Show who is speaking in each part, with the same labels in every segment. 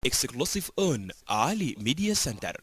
Speaker 1: Exclusive on Ali Media Center.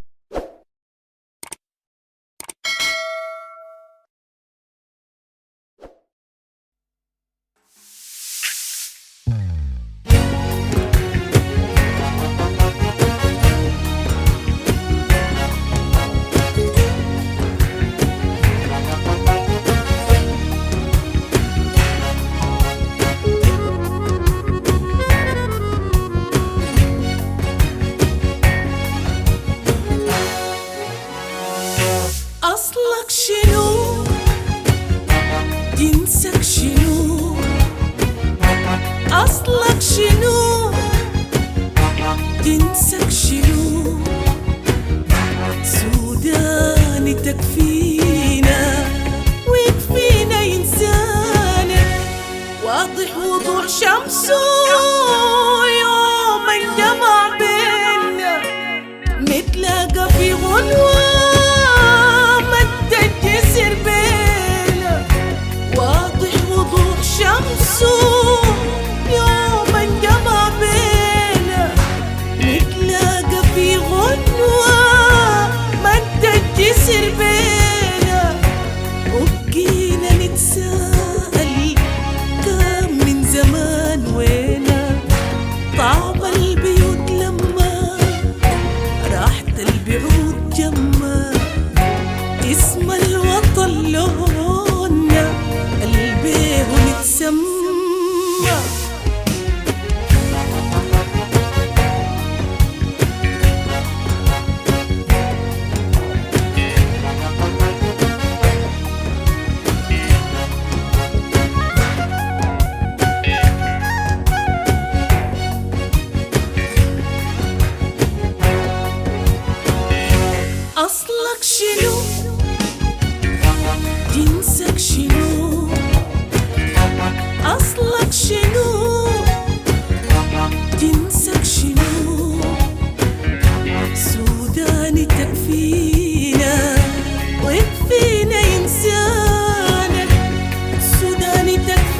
Speaker 2: أصلك شنو؟ جنسك شنو؟ أصلك شنو؟ جنسك شنو؟ سوداني تكفينا ويكفينا إنسانك، واضح وضوح شمسه يوم الجمع بينا، نتلاقى في غنوة يوم انجمع بينا، نتلاقى في غنوة مدة الجسر بينا، وبقينا نتساءل كم من زمان وينا، طعم البيوت لما راحت البعود جمّا، اسم الوطن لهنا قلبيه نتسمى. أصلك شنو؟ جنسك شنو؟ أصلك شنو؟ جنسك شنو؟ سوداني تكفينا ويكفينا إنسانك، سوداني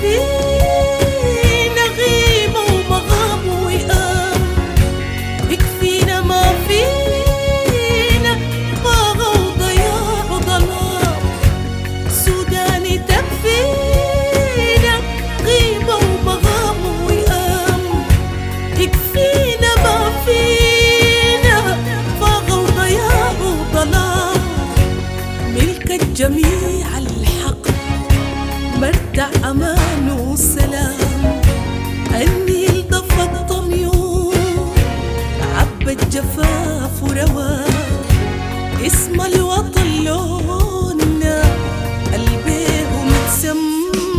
Speaker 2: تكفينا غيبة ومغام وئام، يكفينا ما فينا طاغة وضياع وظلام، سوداني تكفينا غيبة ومغام وئام، يكفينا ما فينا طاغة وضياع وظلام، ملك الجميع الحق مرتع أمان وسلام، النيل ضفى الطميون عبى الجفاف ورواه، اسم الوطن لوننا قلبيه متسمى.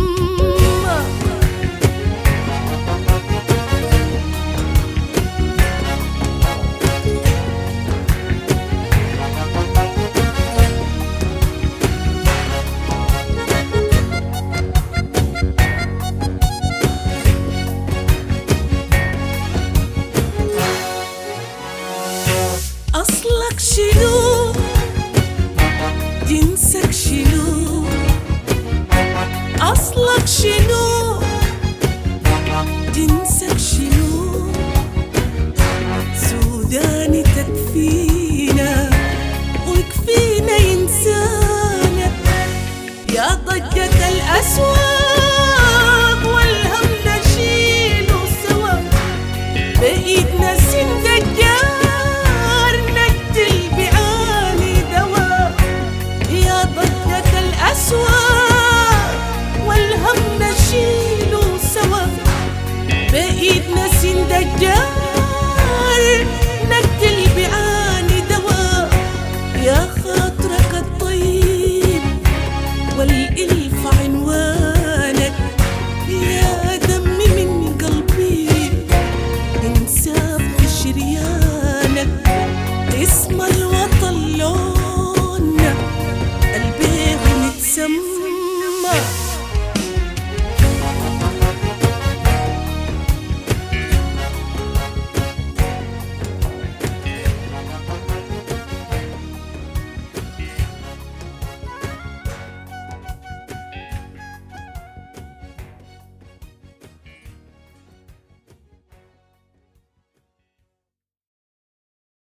Speaker 2: أصلك شنو؟ جنسك شنو؟ أصلك شنو؟ جنسك شنو؟ سوداني تكفي